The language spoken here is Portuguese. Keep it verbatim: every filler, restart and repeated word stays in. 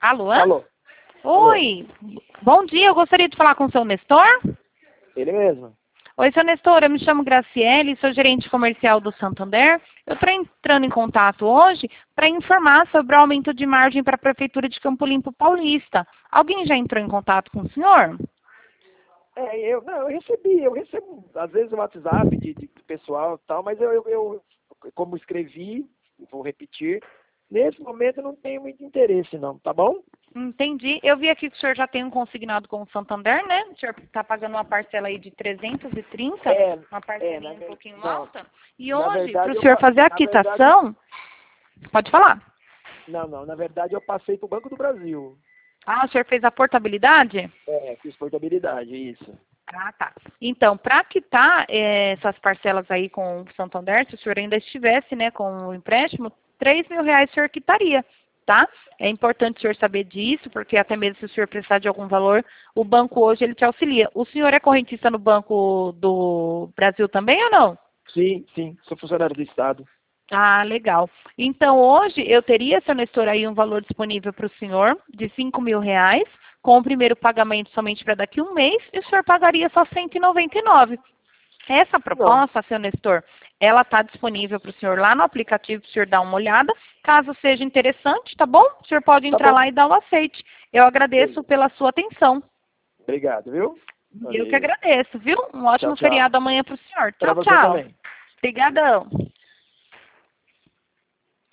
Alô? Alô? Oi, bom dia, eu gostaria de falar com o seu Nestor. Ele mesmo. Oi, seu Nestor, eu me chamo Graciele, sou gerente comercial do Santander. Eu estou entrando em contato hoje para informar sobre o aumento de margem para a Prefeitura de Campo Limpo Paulista. Alguém já entrou em contato com o senhor? É, eu, não, eu recebi, eu recebo, às vezes, o WhatsApp de, de pessoal e tal, mas eu, eu, eu, como escrevi, vou repetir, nesse momento eu não tenho muito interesse não, tá bom? Entendi. Eu vi aqui que o senhor já tem um consignado com o Santander, né? O senhor está pagando uma parcela aí de trezentos e trinta, É, uma parcelinha é, na um ver- pouquinho não, alta. E na hoje, para verdade, o eu, senhor pa- fazer a na verdade, quitação, pode falar. não, não, na verdade eu passei para o Banco do Brasil. Ah, o senhor fez a portabilidade? É, fiz portabilidade, isso. Ah, tá. Então, para quitar eh, essas parcelas aí com o Santander, se o senhor ainda estivesse, né, com o empréstimo, três mil reais o senhor quitaria, tá? É importante o senhor saber disso, porque até mesmo se o senhor precisar de algum valor, o banco hoje ele te auxilia. O senhor é correntista no Banco do Brasil também ou não? Sim, sim, sou funcionário do Estado. Ah, legal. Então, hoje eu teria, seu Nestor, aí um valor disponível para o senhor de cinco mil reais, com o primeiro pagamento somente para daqui a um mês, e o senhor pagaria só cento e noventa e nove. Essa Não, proposta, seu Nestor, ela está disponível para o senhor lá no aplicativo, para o senhor dar uma olhada. Caso seja interessante, tá bom? O senhor pode tá entrar bom. lá e dar o aceite. Eu agradeço Beleza. pela sua atenção. Obrigado, viu? Eu que Valeu. agradeço, viu? Um Tchau, ótimo tchau. feriado amanhã para o senhor. Para Tchau, você tchau. também. Obrigadão.